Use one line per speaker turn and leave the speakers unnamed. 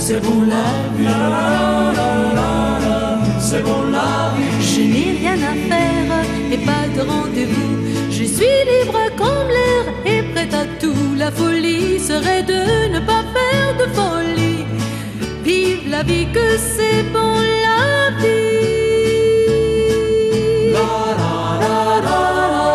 c'est bon la vie, c'est bon la vie.
Je n'ai rien à faire et pas de rendez-vous. Je suis libre comme l'air et prête à tout. La folie serait de ne pas faire de folie. Vive la vie que c'est bon la vie.